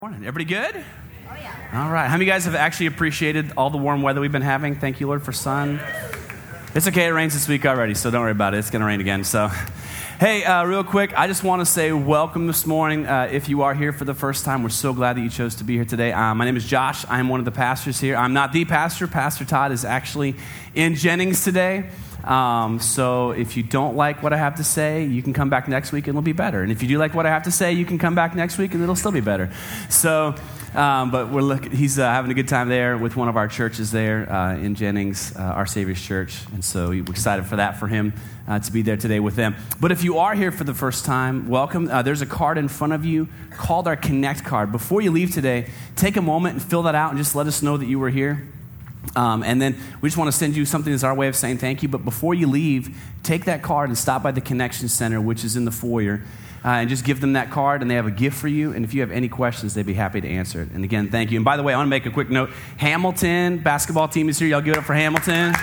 Morning. Everybody good? Oh, yeah. All right. How many of you guys have actually appreciated all the warm weather we've been having? Thank you, Lord, for sun. It's okay. It rains this week already, so don't worry about it. It's going to rain again. So, hey, real quick, I just want to say welcome this morning. If you are here for the first time, we're so glad that you chose to be here today. My name is Josh. I'm one of the pastors here. I'm not the pastor. Pastor Todd is actually in Jennings today. So if you don't like what I have to say, you can come back next week and it'll be better. And if you do like what I have to say, you can come back next week and it'll still be better. So, but he's having a good time there with one of our churches there in Jennings, Our Savior's Church. And so we're excited for that, for him to be there today with them. But if you are here for the first time, welcome. There's a card in front of you called our Connect card. Before you leave today, take a moment and fill that out and just let us know that you were here. And then we just want to send you something that's our way of saying thank you. But before you leave, take that card and stop by the Connection Center, which is in the foyer, and just give them that card, and they have a gift for you. And if you have any questions, they'd be happy to answer it. And again, thank you. And by the way, I want to make a quick note. Hamilton basketball team is here. Y'all give it up for Hamilton.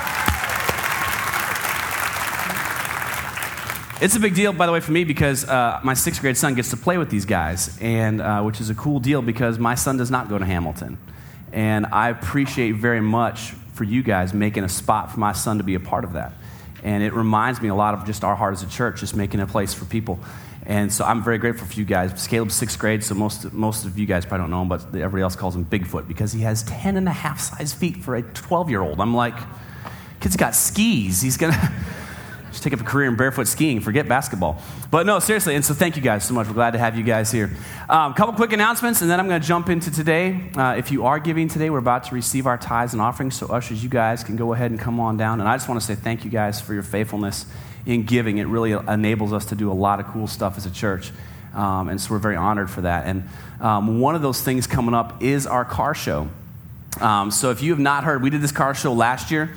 It's a big deal, by the way, for me because my sixth grade son gets to play with these guys, and which is a cool deal because my son does not go to Hamilton. And I appreciate very much for you guys making a spot for my son to be a part of that. And it reminds me a lot of just our heart as a church, just making a place for people. And so I'm very grateful for you guys. Caleb's sixth grade, so most of you guys probably don't know him, but everybody else calls him Bigfoot because he has 10 and a half size feet for a 12-year-old. I'm like, kid's got skis. He's going to just take up a career in barefoot skiing, forget basketball. But no, seriously, and so thank you guys so much. We're glad to have you guys here. A couple quick announcements, and then I'm going to jump into today. If you are giving today, we're about to receive our tithes and offerings, so ushers, you guys can go ahead and come on down. And I just want to say thank you guys for your faithfulness in giving. It really enables us to do a lot of cool stuff as a church, and so we're very honored for that. And one of those things coming up is our car show. So if you have not heard, we did this car show last year.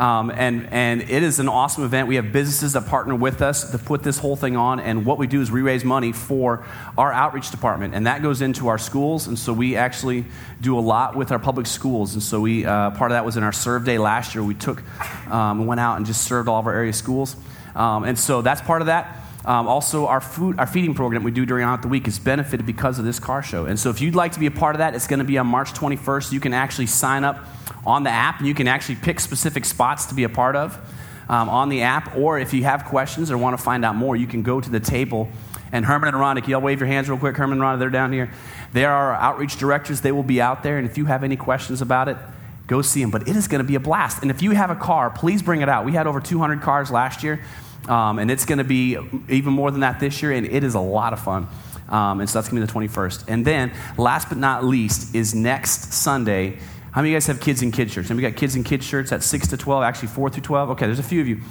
And it is an awesome event. We have businesses that partner with us to put this whole thing on. And what we do is we raise money for our outreach department. And that goes into our schools. And so we actually do a lot with our public schools. And so we part of that was in our Serve Day last year. We went out and just served all of our area schools. And so that's part of that. Also, our feeding program we do during the week is benefited because of this car show. And so if you'd like to be a part of that, it's going to be on March 21st. You can actually sign up on the app, and you can actually pick specific spots to be a part of on the app. Or if you have questions or want to find out more, you can go to the table. And Herman and Rhonda, can y'all wave your hands real quick? Herman and Rhonda, they're down here. They are our outreach directors. They will be out there. And if you have any questions about it, go see them. But it is going to be a blast. And if you have a car, please bring it out. We had over 200 cars last year. And it's going to be even more than that this year, and it is a lot of fun. And so that's going to be the 21st. And then, last but not least, is next Sunday. How many of you guys have kids in kids shirts? Have you got kids in kids shirts at 6 to 12, actually 4 through 12? Okay, there's a few of you.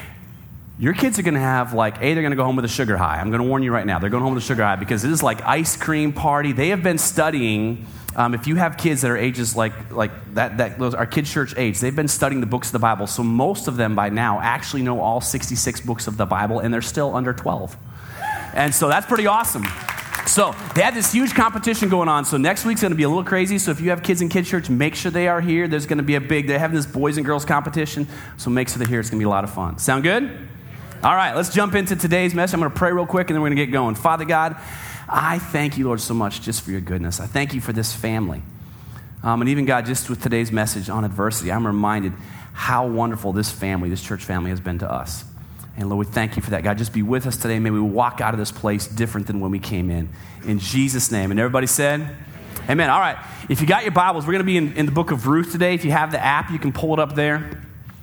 Your kids are going to have they're going to go home with a sugar high. I'm going to warn you right now. They're going home with a sugar high because it is like ice cream party. They have been studying. If you have kids that are ages like that, those are kids' church age, they've been studying the books of the Bible. So most of them by now actually know all 66 books of the Bible, and they're still under 12. And so that's pretty awesome. So they have this huge competition going on. So next week's going to be a little crazy. So if you have kids in kids' church, make sure they are here. There's going to be they're having this boys and girls competition. So make sure they're here. It's going to be a lot of fun. Sound good? All right, let's jump into today's message. I'm going to pray real quick, and then we're going to get going. Father God, I thank you, Lord, so much just for your goodness. I thank you for this family. And even, God, just with today's message on adversity, I'm reminded how wonderful this family, this church family, has been to us. And, Lord, we thank you for that. God, just be with us today. May we walk out of this place different than when we came in. In Jesus' name. And everybody said? Amen. All right. If you got your Bibles, we're going to be in the book of Ruth today. If you have the app, you can pull it up there.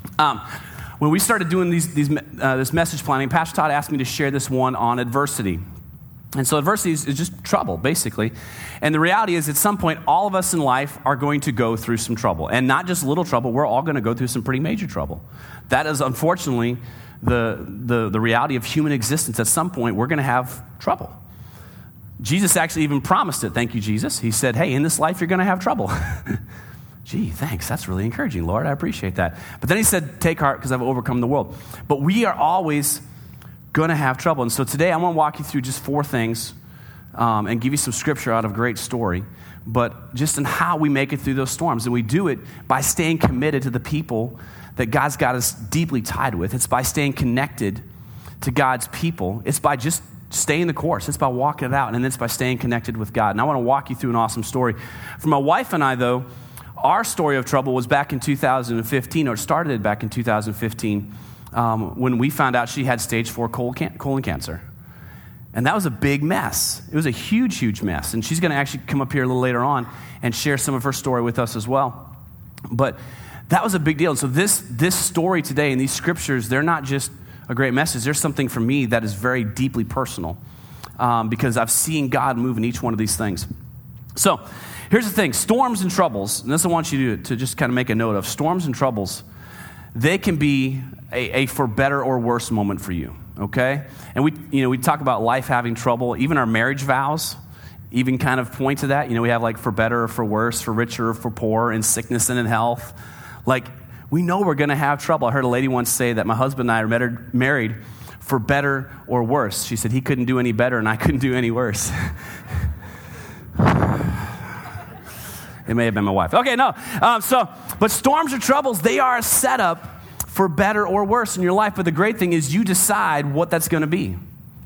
When we started doing this message planning, Pastor Todd asked me to share this one on adversity. And so adversity is just trouble, basically. And the reality is, at some point, all of us in life are going to go through some trouble. And not just little trouble, we're all going to go through some pretty major trouble. That is, unfortunately, the reality of human existence. At some point, we're going to have trouble. Jesus actually even promised it. Thank you, Jesus. He said, hey, in this life, you're going to have trouble. Gee, thanks. That's really encouraging, Lord. I appreciate that. But then he said, take heart because I've overcome the world. But we are always going to have trouble. And so today I want to walk you through just 4 things and give you some scripture out of a great story, but just in how we make it through those storms. And we do it by staying committed to the people that God's got us deeply tied with. It's by staying connected to God's people. It's by just staying the course. It's about walking it out, and it's by staying connected with God. And I want to walk you through an awesome story. For my wife and I, though, our story of trouble was back in 2015, or started back in 2015, when we found out she had stage 4 colon cancer. And that was a big mess. It was a huge, huge mess. And she's going to actually come up here a little later on and share some of her story with us as well. But that was a big deal. And so this story today and these scriptures, they're not just a great message. There's something for me that is very deeply personal because I've seen God move in each one of these things. So here's the thing. Storms and troubles, and this I want you to just kind of make a note of. Storms and troubles, they can be a for better or worse moment for you, okay? And we talk about life having trouble. Even our marriage vows even kind of point to that. We have like for better or for worse, for richer or for poor, in sickness and in health. Like, we know we're going to have trouble. I heard a lady once say that my husband and I are married for better or worse. She said he couldn't do any better and I couldn't do any worse. It may have been my wife. Okay, no. But storms or troubles, they are a setup for better or worse in your life. But the great thing is you decide what that's going to be.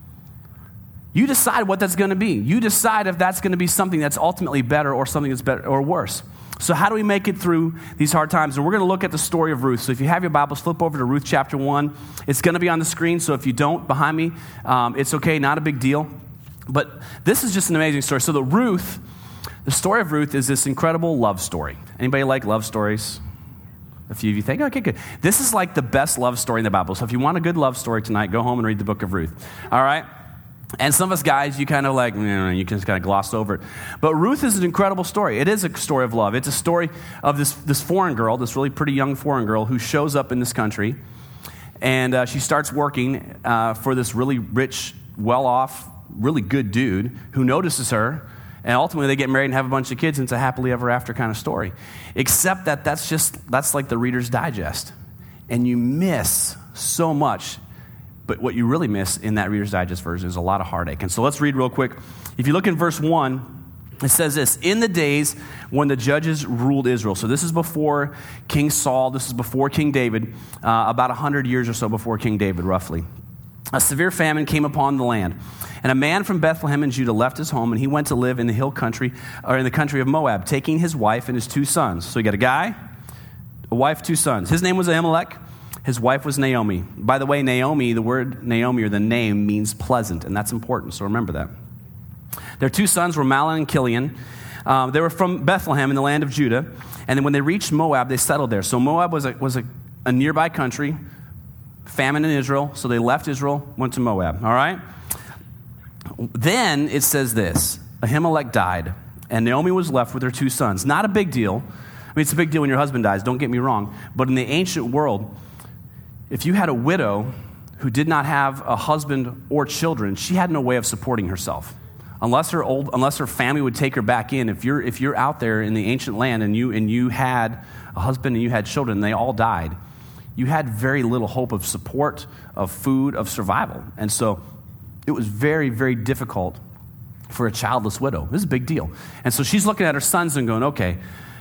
You decide what that's going to be. You decide if that's going to be something that's ultimately better or something that's better or worse. So how do we make it through these hard times? And we're going to look at the story of Ruth. So if you have your Bibles, flip over to Ruth chapter 1. It's going to be on the screen, so if you don't, behind me, it's okay, not a big deal. But this is just an amazing story. So the story of Ruth is this incredible love story. Anybody like love stories? A few of you think, okay, good. This is like the best love story in the Bible. So if you want a good love story tonight, go home and read the book of Ruth. All right? And some of us guys, you kind of like, you can just kind of gloss over it. But Ruth is an incredible story. It is a story of love. It's a story of this foreign girl, this really pretty young foreign girl who shows up in this country. And she starts working for this really rich, well-off, really good dude who notices her. And ultimately they get married and have a bunch of kids, and it's a happily ever after kind of story. Except that that's like the Reader's Digest. And you miss so much. But what you really miss in that Reader's Digest version is a lot of heartache. And so let's read real quick. If you look in verse 1, it says this: in the days when the judges ruled Israel. So this is before King Saul. This is before King David, about 100 years or so before King David, roughly. A severe famine came upon the land. And a man from Bethlehem in Judah left his home, and he went to live in the hill country, or in the country of Moab, taking his wife and his 2 sons. So you got a guy, a wife, 2 sons. His name was Elimelech. His wife was Naomi. By the way, Naomi, the word Naomi, or the name, means pleasant, and that's important, so remember that. Their 2 sons were Mahlon and Chilion. They were from Bethlehem in the land of Judah, and then when they reached Moab, they settled there. So Moab was a nearby country, famine in Israel, so they left Israel, went to Moab, all right? Then it says this: Ahimelech died, and Naomi was left with her 2 sons. Not a big deal. I mean, it's a big deal when your husband dies, don't get me wrong, but in the ancient world, if you had a widow who did not have a husband or children, she had no way of supporting herself. Unless her family would take her back in. If you're out there in the ancient land and you had a husband and you had children and they all died, you had very little hope of support, of food, of survival. And so it was very, very difficult for a childless widow. This is a big deal. And so she's looking at her sons and going, okay,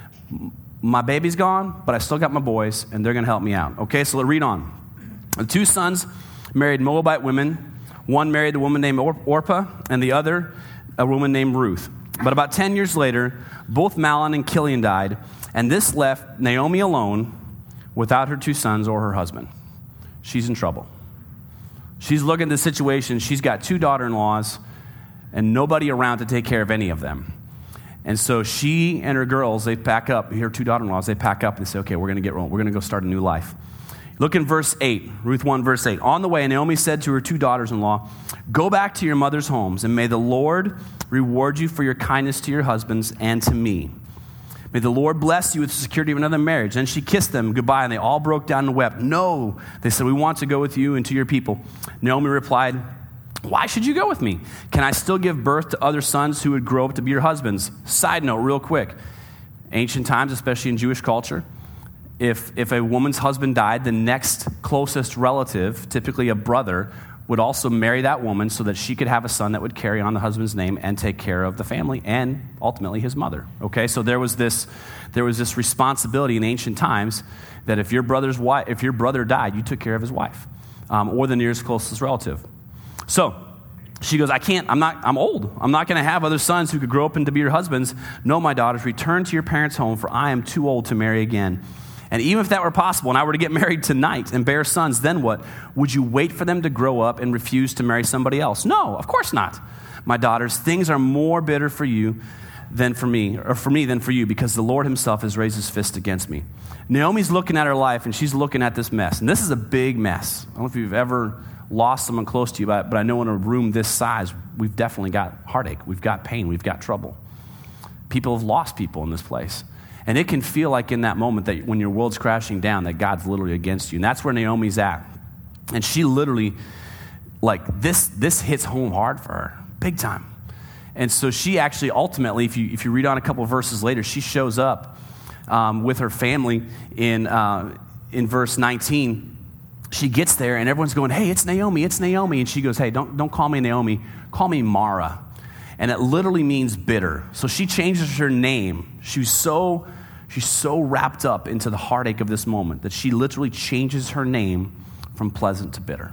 my baby's gone, but I still got my boys, and they're going to help me out. Okay, so let's read on. The 2 sons married Moabite women. One married a woman named Orpah, and the other a woman named Ruth. But about 10 years later, both Mahlon and Chilion died, and this left Naomi alone without her 2 sons or her husband. She's in trouble. She's looking at the situation. She's got 2 daughter-in-laws and nobody around to take care of any of them. And so she and her girls, they pack up. Her 2 daughter-in-laws, they pack up and say, okay, we're going to get rolling. We're going to go start a new life. Look in verse 8, Ruth 1, verse 8. On the way, Naomi said to her 2 daughters-in-law, go back to your mother's homes, and may the Lord reward you for your kindness to your husbands and to me. May the Lord bless you with the security of another marriage. And she kissed them goodbye, and they all broke down and wept. No, they said, we want to go with you and to your people. Naomi replied, why should you go with me? Can I still give birth to other sons who would grow up to be your husbands? Side note, real quick. Ancient times, especially in Jewish culture, if a woman's husband died, the next closest relative, typically a brother, would also marry that woman so that she could have a son that would carry on the husband's name and take care of the family and ultimately his mother. Okay, so there was this responsibility in ancient times that if your brother died, you took care of his wife or the nearest closest relative. So She goes, I'm old. I'm not going to have other sons who could grow up and to be your husbands. No, my daughters, return to your parents' home, for I am too old to marry again. And even if that were possible and I were to get married tonight and bear sons, then what? Would you wait for them to grow up and refuse to marry somebody else? No, of course not. My daughters, things are more bitter for you than for me, or for me than for you, because the Lord himself has raised his fist against me. Naomi's looking at her life, and she's looking at this mess. And this is a big mess. I don't know if you've ever lost someone close to you, but I know in a room this size, we've definitely got heartache. We've got pain. We've got trouble. People have lost people in this place. And it can feel like in that moment that when your world's crashing down, that God's literally against you. And that's where Naomi's at. And she literally, like, this hits home hard for her, big time. And so she actually ultimately, if you read on a couple of verses later, she shows up with her family in verse 19. She gets there, and everyone's going, hey, it's Naomi, it's Naomi. And she goes, hey, don't call me Naomi, call me Mara. And it literally means bitter. So she changes her name. She's so wrapped up into the heartache of this moment that she literally changes her name from pleasant to bitter.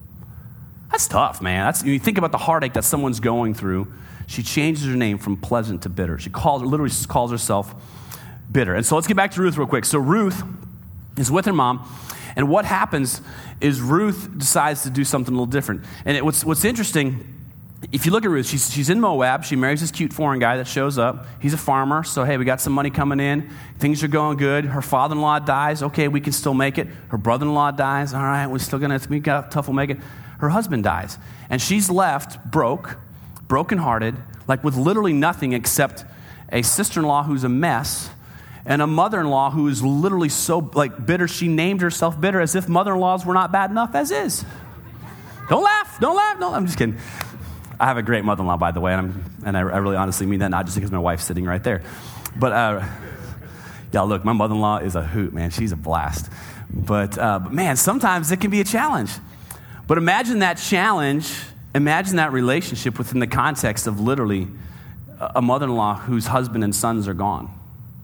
That's tough, man. You think about the heartache that someone's going through. She changes her name from pleasant to bitter. She literally calls herself bitter. And so let's get back to Ruth real quick. So Ruth is with her mom. And what happens is Ruth decides to do something a little different. And what's interesting, if you look at Ruth, she's in Moab. She marries this cute foreign guy that shows up. He's a farmer, so hey, we got some money coming in. Things are going good. Her father-in-law dies. Okay, we can still make it. Her brother-in-law dies. All right, we got tough, we'll make it. Her husband dies. And she's left brokenhearted, like with literally nothing except a sister-in-law who's a mess, and a mother-in-law who is literally so like bitter, she named herself bitter as if mother-in-laws were not bad enough as is. Don't laugh. No, I'm just kidding. I have a great mother-in-law, by the way, and I really honestly mean that, not just because my wife's sitting right there. But, yeah, look, my mother-in-law is a hoot, man. She's a blast. But man, sometimes it can be a challenge. But imagine that challenge, imagine that relationship within the context of literally a mother-in-law whose husband and sons are gone.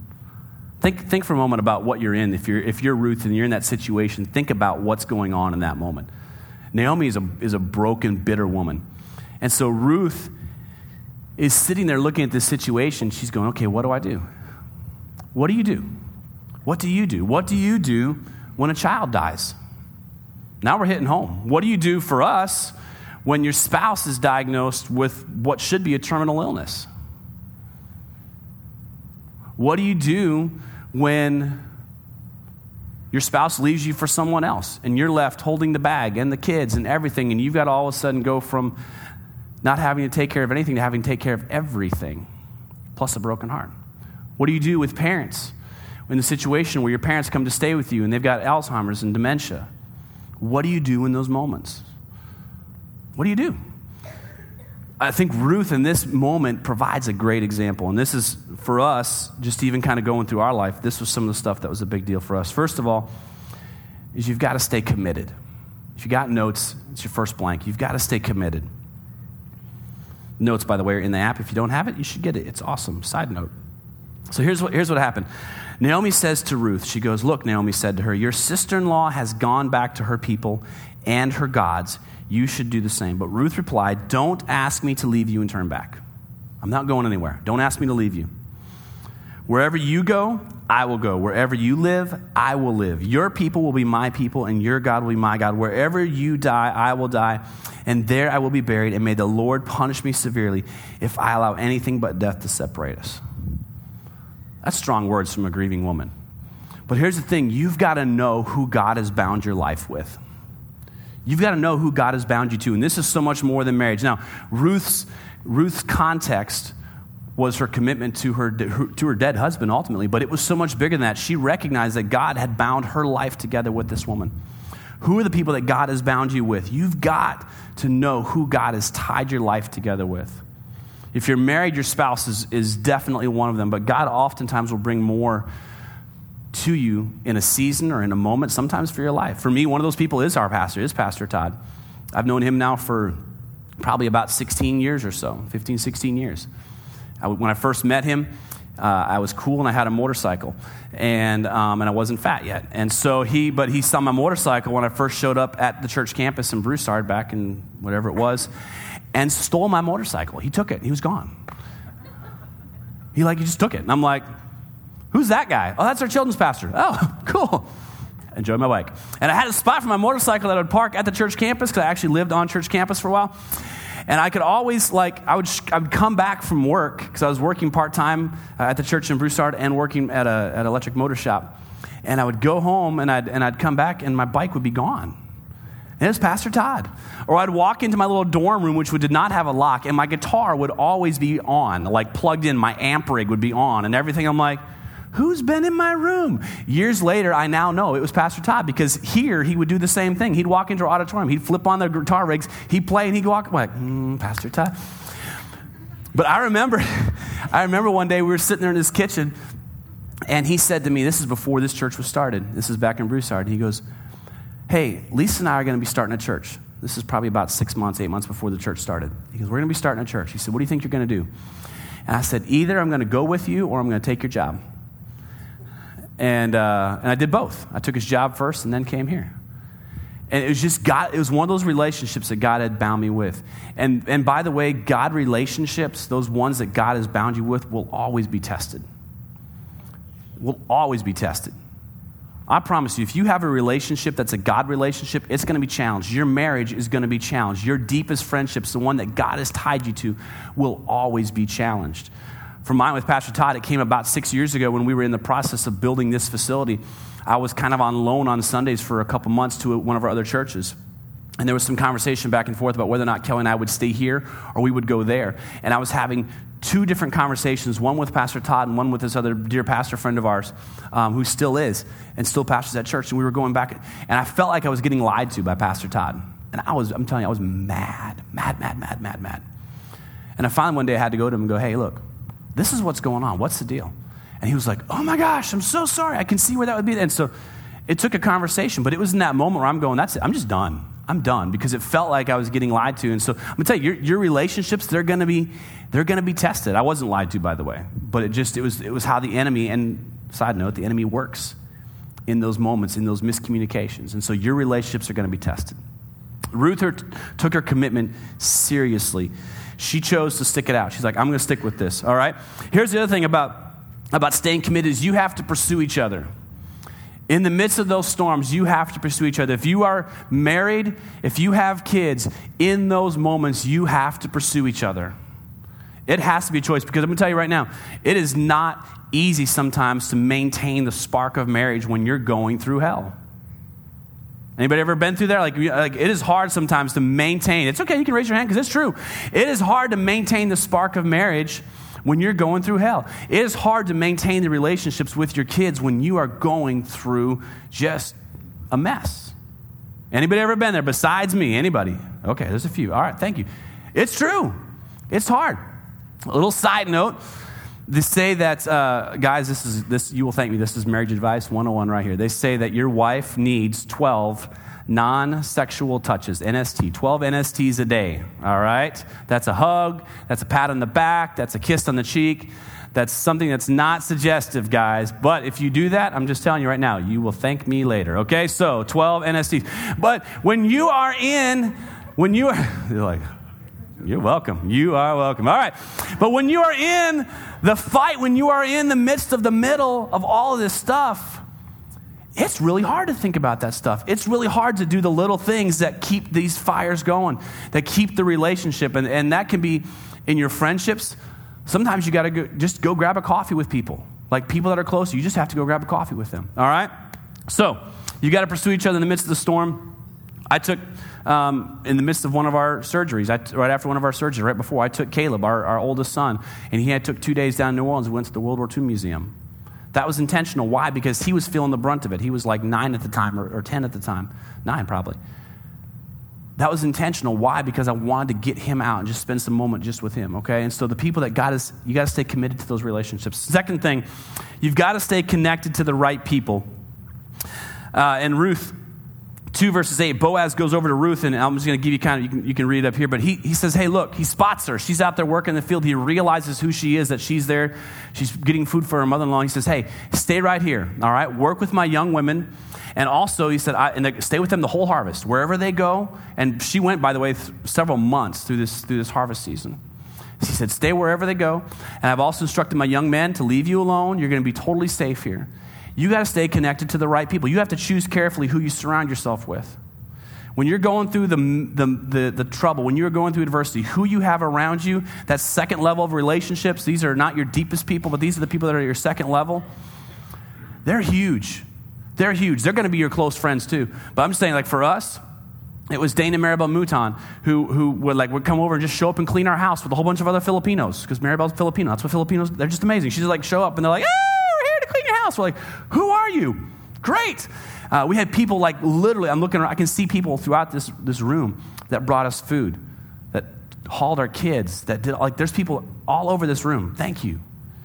Think for a moment about what you're in. If you're Ruth and you're in that situation, think about what's going on in that moment. Naomi is a broken, bitter woman. And so Ruth is sitting there looking at this situation. She's going, okay, what do I do? What do you do? What do you do? What do you do when a child dies? Now we're hitting home. What do you do for us when your spouse is diagnosed with what should be a terminal illness? What do you do when your spouse leaves you for someone else and you're left holding the bag and the kids and everything, and you've got to all of a sudden go from not having to take care of anything to having to take care of everything, plus a broken heart? What do you do with parents in the situation where your parents come to stay with you and they've got Alzheimer's and dementia? What do you do in those moments? What do you do? I think Ruth in this moment provides a great example. And this is, for us, just even kind of going through our life, this was some of the stuff that was a big deal for us. First of all, is you've got to stay committed. If you got notes, it's your first blank. You've got to stay committed. Notes, by the way, are in the app. If you don't have it, you should get it. It's awesome. Side note. So here's what happened. Naomi says to Ruth, she goes, look, Naomi said to her, your sister-in-law has gone back to her people and her gods. You should do the same. But Ruth replied, don't ask me to leave you and turn back. I'm not going anywhere. Don't ask me to leave you. Wherever you go, I will go. Wherever you live, I will live. Your people will be my people, and your God will be my God. Wherever you die, I will die, and there I will be buried. And may the Lord punish me severely if I allow anything but death to separate us. That's strong words from a grieving woman. But here's the thing. You've got to know who God has bound your life with. You've got to know who God has bound you to. And this is so much more than marriage. Now, Ruth's context was her commitment to her dead husband ultimately, but it was so much bigger than that. She recognized that God had bound her life together with this woman. Who are the people that God has bound you with? You've got to know who God has tied your life together with. If you're married, your spouse is definitely one of them, but God oftentimes will bring more to you in a season or in a moment, sometimes for your life. For me, one of those people is Pastor Todd. I've known him now for probably about 16 years or so, 15, 16 years. When I first met him, I was cool and I had a motorcycle, and I wasn't fat yet. And so he saw my motorcycle when I first showed up at the church campus in Broussard back in whatever it was. and stole my motorcycle. He took it. He was gone. He just took it. And I'm like, who's that guy? Oh, that's our children's pastor. Oh, cool. Enjoy my bike. And I had a spot for my motorcycle that I would park at the church campus because I actually lived on church campus for a while. And I could always, I would come back from work because I was working part-time at the church in Broussard and working at an electric motor shop. And I would go home and I'd come back and my bike would be gone. And it was Pastor Todd. Or I'd walk into my little dorm room, which did not have a lock, and my guitar would always be on, plugged in. My amp rig would be on and everything. I'm like, who's been in my room? Years later, I now know it was Pastor Todd because here he would do the same thing. He'd walk into our auditorium. He'd flip on the guitar rigs. He'd play and he'd walk. I'm like, Pastor Todd. But I remember one day we were sitting there in his kitchen and he said to me, this is before this church was started. This is back in Broussard. He goes, hey, Lisa and I are going to be starting a church. This is probably about 6 months, 8 months before the church started. He goes, we're going to be starting a church. He said, what do you think you're going to do? And I said, either I'm going to go with you or I'm going to take your job. And I did both. I took his job first and then came here. And it was just God. It was one of those relationships that God had bound me with. And by the way, God relationships, those ones that God has bound you with, will always be tested. Will always be tested. I promise you, if you have a relationship that's a God relationship, it's going to be challenged. Your marriage is going to be challenged. Your deepest friendships, the one that God has tied you to, will always be challenged. For mine with Pastor Todd, it came about 6 years ago when we were in the process of building this facility. I was kind of on loan on Sundays for a couple months to one of our other churches. And there was some conversation back and forth about whether or not Kelly and I would stay here or we would go there. And I was having two different conversations, one with Pastor Todd and one with this other dear pastor friend of ours who still is and still pastors that church. And we were going back, and I felt like I was getting lied to by Pastor Todd. And I'm telling you, I was mad. And I finally one day I had to go to him and go, hey, look, this is what's going on. What's the deal? And he was like, oh my gosh, I'm so sorry. I can see where that would be. And so it took a conversation, but it was in that moment where I'm going, that's it. I'm just done. I'm done because it felt like I was getting lied to. And so I'm gonna tell you, your relationships, they're gonna be tested. I wasn't lied to, by the way, but it was how the enemy, and side note, the enemy works in those moments, in those miscommunications. And so your relationships are gonna be tested. Ruth took her commitment seriously. She chose to stick it out. She's like, I'm going to stick with this, all right? Here's the other thing about staying committed is you have to pursue each other. In the midst of those storms, you have to pursue each other. If you are married, if you have kids, in those moments, you have to pursue each other. It has to be a choice because I'm going to tell you right now, it is not easy sometimes to maintain the spark of marriage when you're going through hell. Anybody ever been through there? Like it is hard sometimes to maintain. It's okay, you can raise your hand because it's true. It is hard to maintain the spark of marriage when you're going through hell. It is hard to maintain the relationships with your kids when you are going through just a mess. Anybody ever been there besides me? Anybody? Okay, there's a few. All right, thank you. It's true. It's hard. A little side note. They say that, guys, this you will thank me, this is Marriage Advice 101 right here. They say that your wife needs 12 non-sexual touches, NST, 12 NSTs a day, all right? That's a hug, that's a pat on the back, that's a kiss on the cheek. That's something that's not suggestive, guys. But if you do that, I'm just telling you right now, you will thank me later, okay? So 12 NSTs. But you're like, you're welcome. You are welcome. All right. But when you are in the fight, when you are in the midst of the middle of all of this stuff, it's really hard to think about that stuff. It's really hard to do the little things that keep these fires going, that keep the relationship. And that can be in your friendships. Sometimes you got to go grab a coffee with people. Like people that are close, you just have to go grab a coffee with them. All right? So you got to pursue each other in the midst of the storm. I took... in the midst of one of our surgeries, right after one of our surgeries, right before, I took Caleb, our oldest son, and he took 2 days down in New Orleans and went to the World War II Museum. That was intentional. Why? Because he was feeling the brunt of it. He was like 9 at the time, or 10 at the time. 9 probably. That was intentional. Why? Because I wanted to get him out and just spend some moment just with him, okay? And so the people that you got to stay committed to those relationships. Second thing, you've got to stay connected to the right people. And Ruth 2 verses 8, Boaz goes over to Ruth, and I'm just going to give you you can read it up here, but he says, hey, look, he spots her. She's out there working in the field. He realizes who she is, that she's there. She's getting food for her mother-in-law. He says, hey, stay right here, all right? Work with my young women. And also, he said, stay with them the whole harvest, wherever they go. And she went, by the way, several months through this harvest season. He said, stay wherever they go. And I've also instructed my young men to leave you alone. You're going to be totally safe here. You got to stay connected to the right people. You have to choose carefully who you surround yourself with. When you're going through the trouble, when you're going through adversity, who you have around you, that second level of relationships, these are not your deepest people, but these are the people that are your second level. They're huge. They're huge. They're going to be your close friends too. But I'm just saying, like for us, it was Dane and Maribel Mouton who would come over and just show up and clean our house with a whole bunch of other Filipinos, because Maribel's Filipino. That's what Filipinos, they're just amazing. She just like show up and they're like, we're here to clean your house. We're like, who are you? Great. We had people like literally, I'm looking around, I can see people throughout this room that brought us food, that hauled our kids, that did, like there's people all over this room. Thank you.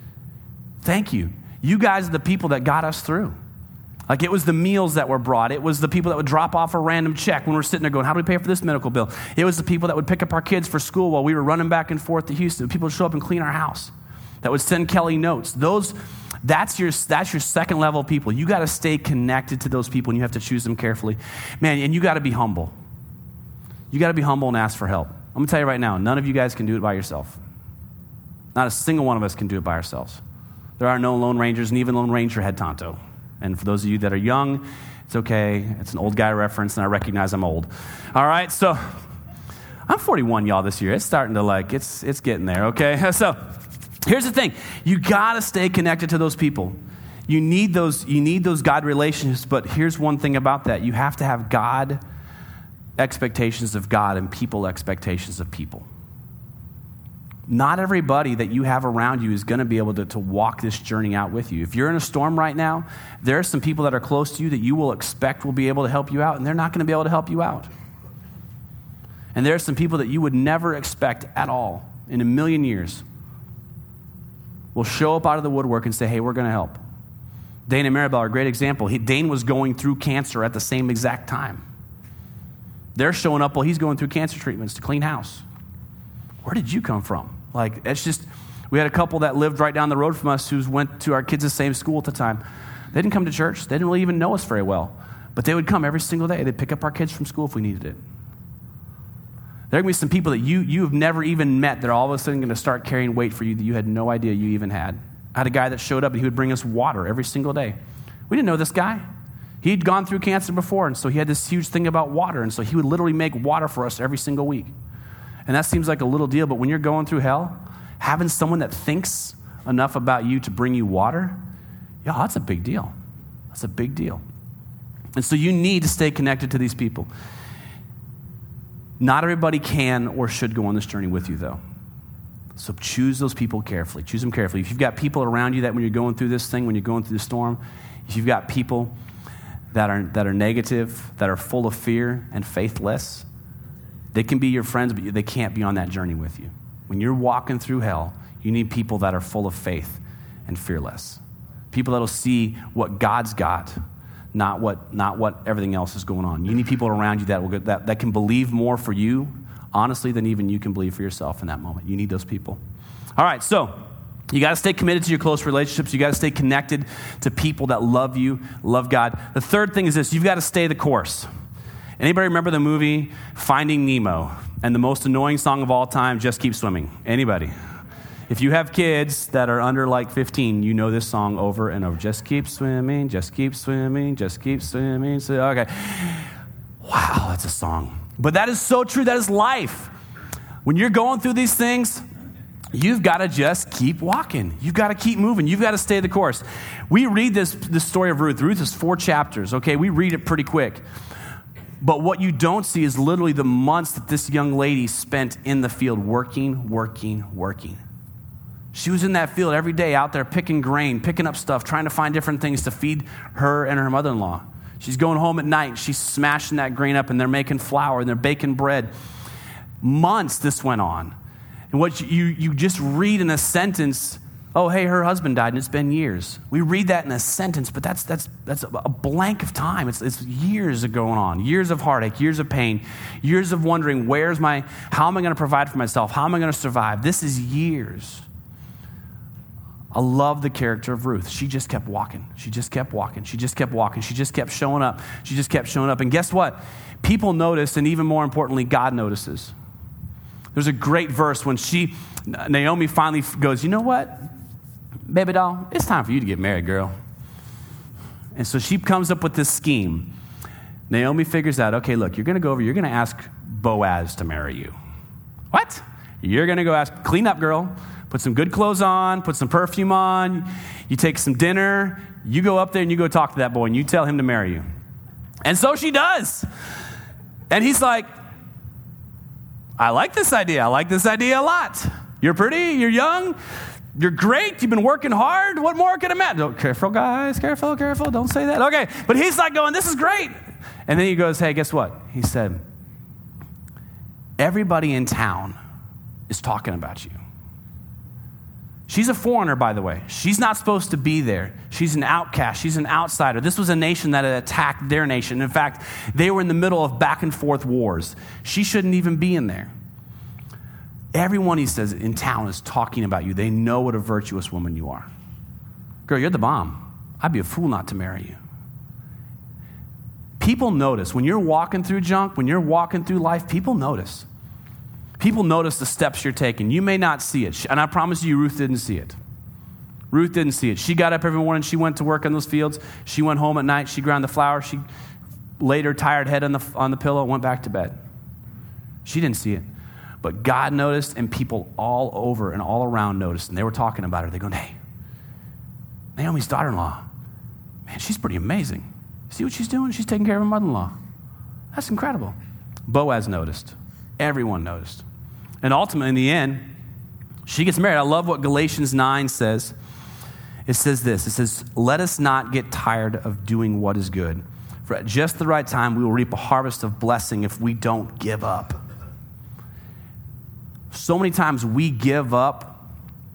Thank you. You guys are the people that got us through. Like it was the meals that were brought. It was the people that would drop off a random check when we're sitting there going, how do we pay for this medical bill? It was the people that would pick up our kids for school while we were running back and forth to Houston. People would show up and clean our house. That would send Kelly notes. That's your second level people. You got to stay connected to those people, and you have to choose them carefully. Man, and you got to be humble. You got to be humble and ask for help. I'm going to tell you right now, none of you guys can do it by yourself. Not a single one of us can do it by ourselves. There are no Lone Rangers, and even Lone Ranger had Tonto. And for those of you that are young, it's okay. It's an old guy reference, and I recognize I'm old. All right, so I'm 41, y'all, this year. It's starting to it's getting there, okay? So here's the thing. You got to stay connected to those people. You need those God relationships, but here's one thing about that. You have to have God expectations of God and people expectations of people. Not everybody that you have around you is going to be able to walk this journey out with you. If you're in a storm right now, there are some people that are close to you that you will expect will be able to help you out, and they're not going to be able to help you out. And there are some people that you would never expect at all in a million years will show up out of the woodwork and say, hey, we're going to help. Dane and Maribel are a great example. Dane was going through cancer at the same exact time. They're showing up while he's going through cancer treatments to clean house. Where did you come from? Like, it's just, we had a couple that lived right down the road from us who went to our kids' the same school at the time. They didn't come to church. They didn't really even know us very well. But they would come every single day. They'd pick up our kids from school if we needed it. There are going to be some people that you have never even met that are all of a sudden going to start carrying weight for you that you had no idea you even had. I had a guy that showed up and he would bring us water every single day. We didn't know this guy. He'd gone through cancer before, and so he had this huge thing about water, and so he would literally make water for us every single week. And that seems like a little deal, but when you're going through hell, having someone that thinks enough about you to bring you water, that's a big deal. That's a big deal. And so you need to stay connected to these people. Not everybody can or should go on this journey with you, though. So choose those people carefully. Choose them carefully. If you've got people around you that when you're going through this thing, when you're going through the storm, if you've got people that are negative, that are full of fear and faithless, they can be your friends, but they can't be on that journey with you. When you're walking through hell, you need people that are full of faith and fearless. People that will see what God's got, not what everything else is going on. You need people around you that can believe more for you, honestly, than even you can believe for yourself in that moment. You need those people. All right, so you got to stay committed to your close relationships. You got to stay connected to people that love you, love God. The third thing is this: you've got to stay the course. Anybody remember the movie Finding Nemo and the most annoying song of all time, Just Keep Swimming? Anybody? If you have kids that are under like 15, you know this song over and over. Just keep swimming, just keep swimming, just keep swimming. Okay. Wow, that's a song. But that is so true. That is life. When you're going through these things, you've got to just keep walking. You've got to keep moving. You've got to stay the course. We read this story of Ruth. Ruth is 4 chapters, okay? We read it pretty quick. But what you don't see is literally the months that this young lady spent in the field working. She was in that field every day out there picking grain, picking up stuff, trying to find different things to feed her and her mother-in-law. She's going home at night. She's smashing that grain up, and they're making flour, and they're baking bread. Months this went on. And what you just read in a sentence Oh, hey, her husband died and it's been years. We read that in a sentence, but that's a blank of time. It's years of going on, years of heartache, years of pain, years of wondering, how am I going to provide for myself? How am I going to survive? This is years. I love the character of Ruth. She just kept walking. She just kept walking. She just kept walking. She just kept showing up. She just kept showing up. And guess what? People notice, and even more importantly, God notices. There's a great verse when Naomi finally goes, you know what? Baby doll, it's time for you to get married, girl. And so she comes up with this scheme. Naomi figures out, okay, look, you're going to go over, you're going to ask Boaz to marry you. What? You're going to go clean up, girl. Put some good clothes on, put some perfume on. You take some dinner. You go up there and you go talk to that boy and you tell him to marry you. And so she does. And he's like, I like this idea. I like this idea a lot. You're pretty. You're young. You're great. You've been working hard. What more could a man do? Careful, guys. Careful. Don't say that. Okay. But he's like going, this is great. And then he goes, hey, guess what? He said, everybody in town is talking about you. She's a foreigner, by the way. She's not supposed to be there. She's an outcast. She's an outsider. This was a nation that had attacked their nation. In fact, they were in the middle of back and forth wars. She shouldn't even be in there. Everyone, he says, in town is talking about you. They know what a virtuous woman you are. Girl, you're the bomb. I'd be a fool not to marry you. People notice. When you're walking through junk, when you're walking through life, people notice. People notice the steps you're taking. You may not see it. And I promise you, Ruth didn't see it. Ruth didn't see it. She got up every morning. She went to work in those fields. She went home at night. She ground the flour. She laid her tired head on the pillow and went back to bed. She didn't see it. But God noticed, and people all over and all around noticed, and they were talking about her. They're going, hey, Naomi's daughter-in-law, man, she's pretty amazing. See what she's doing? She's taking care of her mother-in-law. That's incredible. Boaz noticed. Everyone noticed. And ultimately, in the end, she gets married. I love what Galatians 9 says. It says this. It says, let us not get tired of doing what is good. For at just the right time, we will reap a harvest of blessing if we don't give up. So many times we give up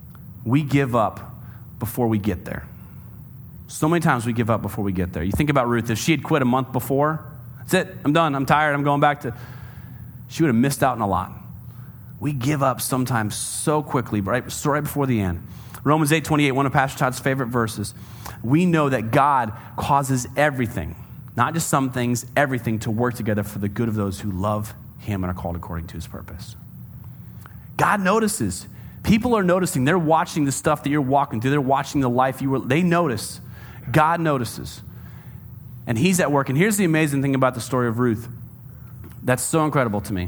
before we get there. So many times we give up before we get there. You think about Ruth, if she had quit a month before, that's it, I'm done, I'm tired, I'm going back to, she would have missed out on a lot. We give up sometimes so quickly, right before the end. Romans 8:28, one of Pastor Todd's favorite verses. We know that God causes everything, not just some things, everything to work together for the good of those who love him and are called according to his purpose. God notices. People are noticing. They're watching the stuff that you're walking through. They're watching the life they notice. God notices. And he's at work. And here's the amazing thing about the story of Ruth. That's so incredible to me.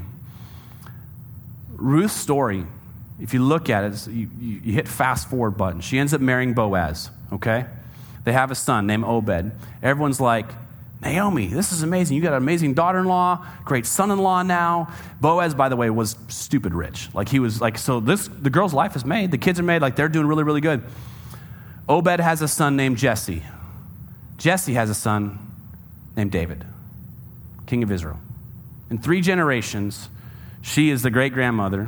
Ruth's story, if you look at it, you hit fast forward button. She ends up marrying Boaz, okay? They have a son named Obed. Everyone's like, Naomi, this is amazing. You got an amazing daughter-in-law, great son-in-law now. Boaz, by the way, was stupid rich. Like he was like, the girl's life is made. The kids are made. Like they're doing really, really good. Obed has a son named Jesse. Jesse has a son named David, king of Israel. In 3 generations, she is the great-grandmother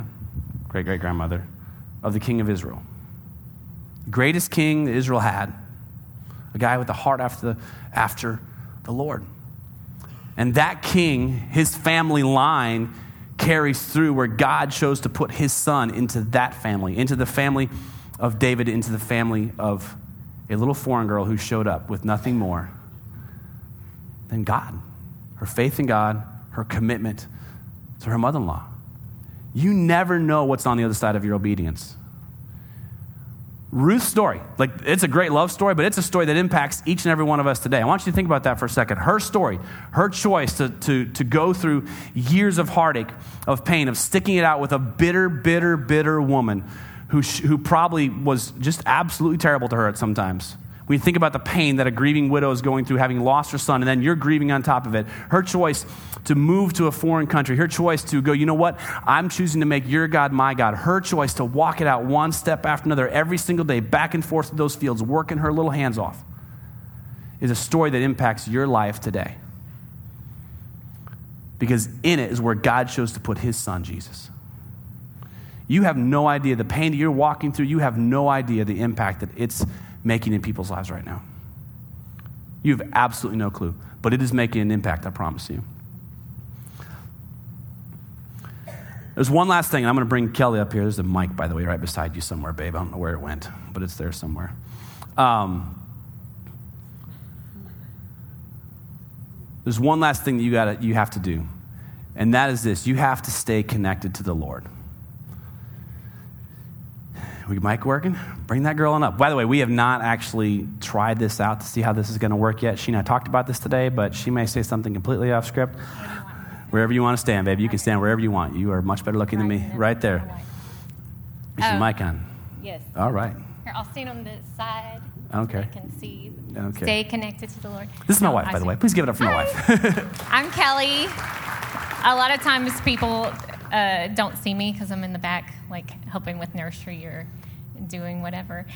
of the king of Israel. The greatest king that Israel had. A guy with a heart after the Lord. And that king, his family line carries through where God chose to put his son into that family, into the family of David, into the family of a little foreign girl who showed up with nothing more than God. Her faith in God, her commitment to her mother-in-law. You never know what's on the other side of your obedience. Ruth's story, like it's a great love story, but it's a story that impacts each and every one of us today. I want you to think about that for a second. Her story, her choice to go through years of heartache, of pain, of sticking it out with a bitter woman who probably was just absolutely terrible to her at some times. When you think about the pain that a grieving widow is going through, having lost her son, and then you're grieving on top of it. Her choice to move to a foreign country. Her choice to go, you know what? I'm choosing to make your God my God. Her choice to walk it out one step after another every single day, back and forth to those fields, working her little hands off, is a story that impacts your life today. Because in it is where God chose to put his son, Jesus. You have no idea the pain that you're walking through. You have no idea the impact that it's making in people's lives right now. You have absolutely no clue, but it is making an impact, I promise you. There's one last thing. I'm going to bring Kelly up here. There's a mic, by the way, right beside you somewhere, babe. I don't know where it went, but it's there somewhere. There's one last thing that you have to do, and that is this. You have to stay connected to the Lord. Mic working? Bring that girl on up. By the way, we have not actually tried this out to see how this is going to work yet. She and I talked about this today, but she may say something completely off script. Wherever you want to stand, baby. You can stand wherever you want. You are much better looking than me. Right there. Is your mic on? Yes. All right. Here, I'll stand on the side. Okay. So I can see. Okay. Stay connected to the Lord. This is my wife, by the way. Please give it up for my wife. I'm Kelly. A lot of times people don't see me because I'm in the back, like helping with nursery or doing whatever.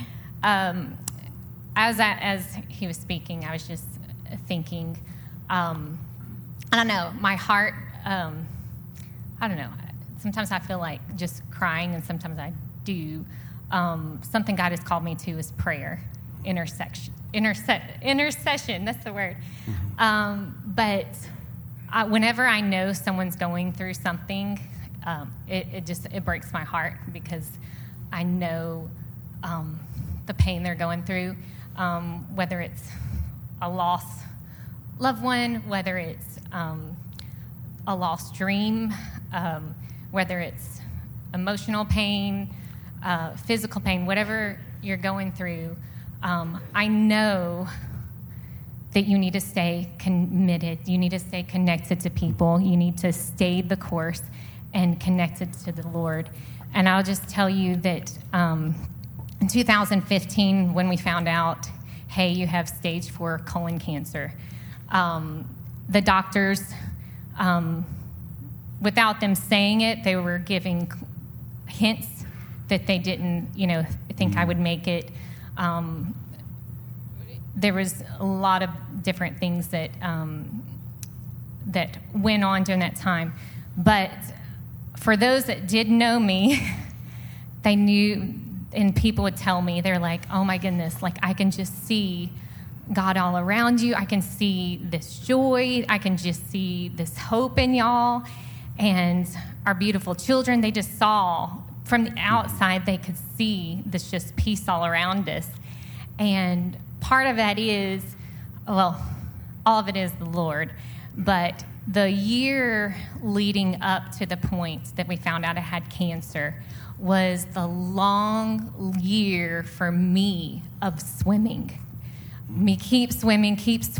As he was speaking, I was just thinking, I don't know, my heart, I don't know. Sometimes I feel like just crying, and sometimes I do. Something God has called me to is prayer, intercession. That's the word. But whenever I know someone's going through something, it breaks my heart because I know the pain they're going through, whether it's a lost loved one, whether it's a lost dream, whether it's emotional pain, physical pain, whatever you're going through, I know that you need to stay committed. You need to stay connected to people. You need to stay the course and connected to the Lord. And I'll just tell you that in 2015, when we found out, hey, you have stage 4 colon cancer, the doctors, without them saying it, they were giving hints that they didn't, think I would make it. There was a lot of different things that that went on during that time. But for those that did know me, they knew, and people would tell me, they're like, oh my goodness, like I can just see God all around you. I can see this joy. I can just see this hope in y'all. And our beautiful children, they just saw from the outside, they could see this just peace all around us. And part of that is, well, all of it is the Lord. But the year leading up to the point that we found out I had cancer was the long year for me of swimming. Me keep swimming.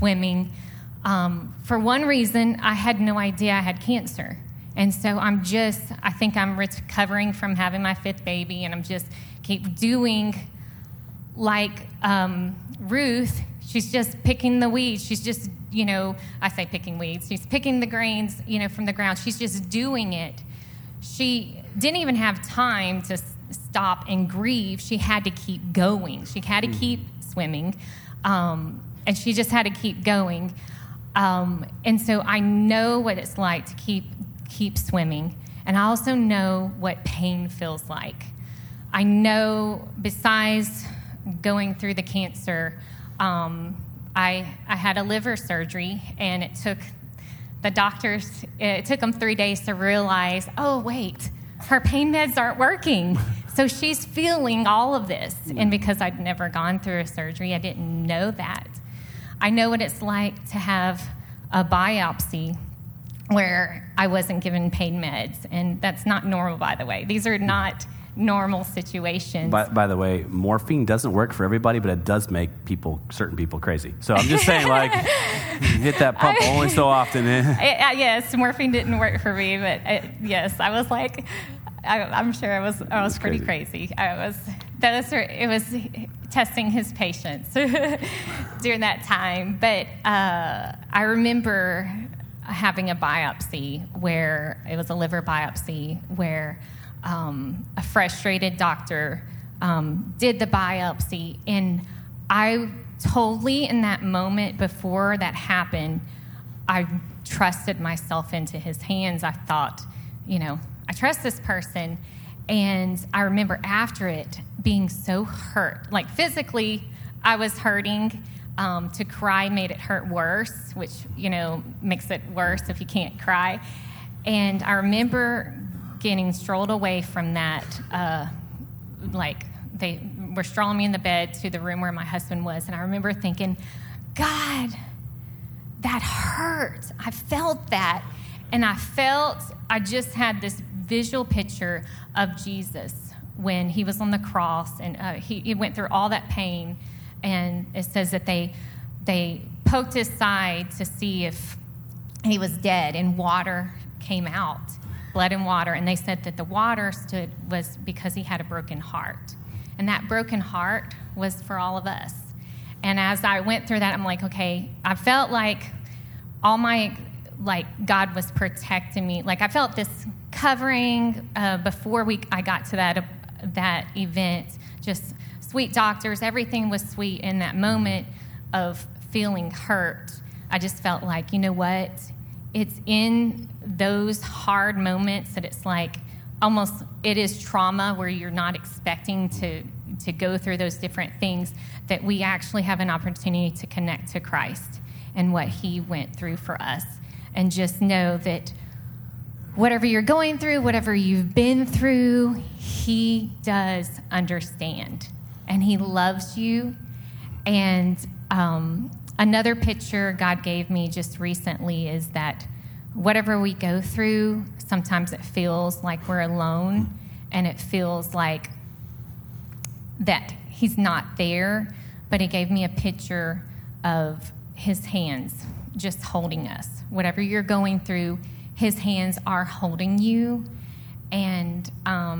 For one reason, I had no idea I had cancer. And so I think I'm recovering from having my 5th baby, and I'm just keep doing like Ruth. She's just picking the weeds. She's just, I say picking weeds. She's picking the grains, from the ground. She's just doing it. She didn't even have time to stop and grieve. She had to keep going. She had to keep swimming, and she just had to keep going. And so I know what it's like to keep swimming, and I also know what pain feels like. I know besides going through the cancer, I had a liver surgery, and it took them 3 days to realize, oh, wait, her pain meds aren't working. So she's feeling all of this. And because I'd never gone through a surgery, I didn't know that. I know what it's like to have a biopsy where I wasn't given pain meds. And that's not normal, by the way. These are not normal situations. By the way, morphine doesn't work for everybody, but it does make certain people crazy. So I'm just saying, hit that pump only so often. Yes, morphine didn't work for me, but yes, I was like, I'm sure I was pretty crazy. It was testing his patience during that time. But I remember having a biopsy where it was a liver biopsy where a frustrated doctor did the biopsy, and I totally, in that moment before that happened, I trusted myself into his hands. I thought, I trust this person. And I remember after it being so hurt. Like physically, I was hurting. To cry made it hurt worse, which, makes it worse if you can't cry. And I remember getting strolled away from that, they were strolling me in the bed to the room where my husband was. And I remember thinking, God, that hurt. I felt that. And I just had this visual picture of Jesus when he was on the cross, and he went through all that pain. And it says that they poked his side to see if he was dead, and water came out, blood and water. And they said that the water was because he had a broken heart. And that broken heart was for all of us. And as I went through that, I'm like, okay, I felt like God was protecting me. Like I felt this covering before I got to that event. Just sweet doctors, everything was sweet. In that moment of feeling hurt, I just felt like, you know what? It's in those hard moments that it's like almost it is trauma where you're not expecting to go through those different things, that we actually have an opportunity to connect to Christ and what he went through for us. And just know that whatever you're going through, whatever you've been through, he does understand. And he loves you. And another picture God gave me just recently is that whatever we go through, sometimes it feels like we're alone, and it feels like that he's not there. But he gave me a picture of his hands just holding us. Whatever you're going through, his hands are holding you. And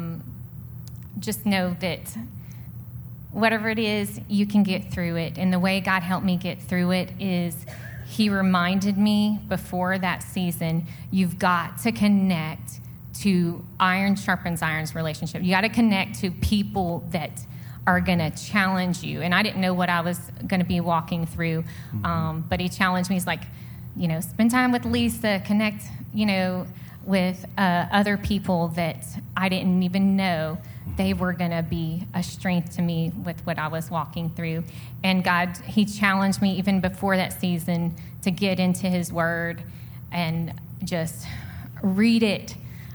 just know that whatever it is, you can get through it. And the way God helped me get through it is he reminded me before that season, you've got to connect to iron sharpens iron's relationship. You got to connect to people that are going to challenge you. And I didn't know what I was going to be walking through, but he challenged me. He's like, spend time with Lisa, connect, with other people that I didn't even know they were going to be a strength to me with what I was walking through. And God, he challenged me even before that season to get into his word and just read it.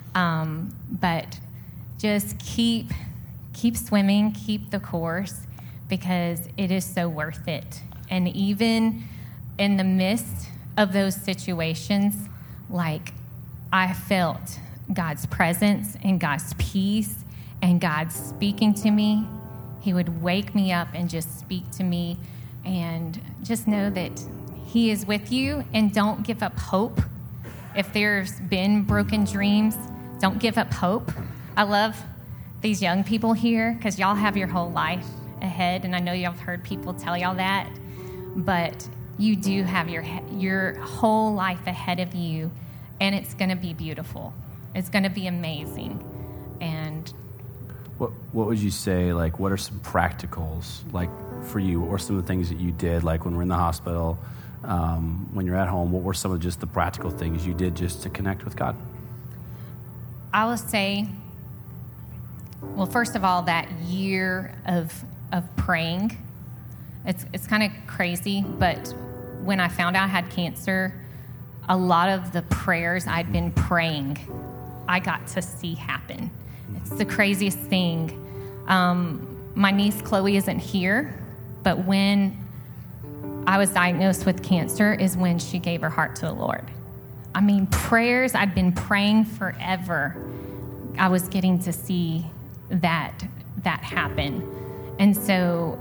But just keep swimming, keep the course, because it is so worth it. And even in the midst of those situations, like I felt God's presence and God's peace and God speaking to me. He would wake me up and just speak to me, and just know that he is with you. And don't give up hope. If there's been broken dreams, don't give up hope. I love these young people here because y'all have your whole life ahead, and I know y'all have heard people tell y'all that, but you do have your whole life ahead of you, and it's going to be beautiful. It's going to be amazing. And what would you say, like, what are some practicals, like, for you, or some of the things that you did, like when we're in the hospital, when you're at home, what were some of just the practical things you did just to connect with God? I will say, well, first of all, that year of praying, it's kind of crazy, but when I found out I had cancer, a lot of the prayers I'd been praying, I got to see happen. It's the craziest thing. My niece Chloe isn't here, but when I was diagnosed with cancer is when she gave her heart to the Lord. I mean, prayers I'd been praying forever, I was getting to see that happen. And so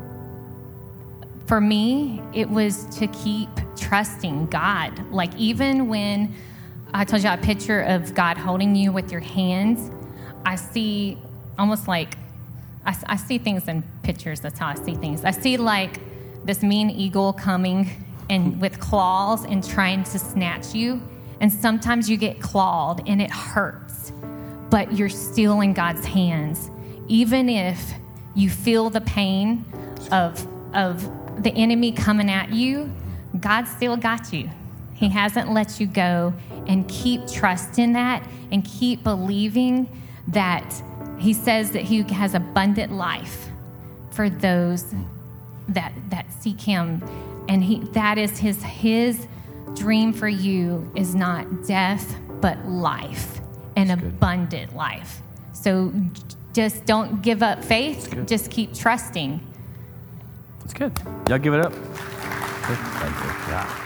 for me, it was to keep trusting God. Like, even when I told you a picture of God holding you with your hands, I see almost like, I see things in pictures. That's how I see things. I see like this mean eagle coming and with claws and trying to snatch you. And sometimes you get clawed and it hurts, but you're still in God's hands. Even if you feel the pain of the enemy coming at you, God still got you. He hasn't let you go. And keep trusting that and keep believing that he says that he has abundant life for those that seek him. And that is his dream for you is not death, but life, an abundant life. So just don't give up faith. Just keep trusting. That's good. Y'all give it up. Good. Thank you. Yeah.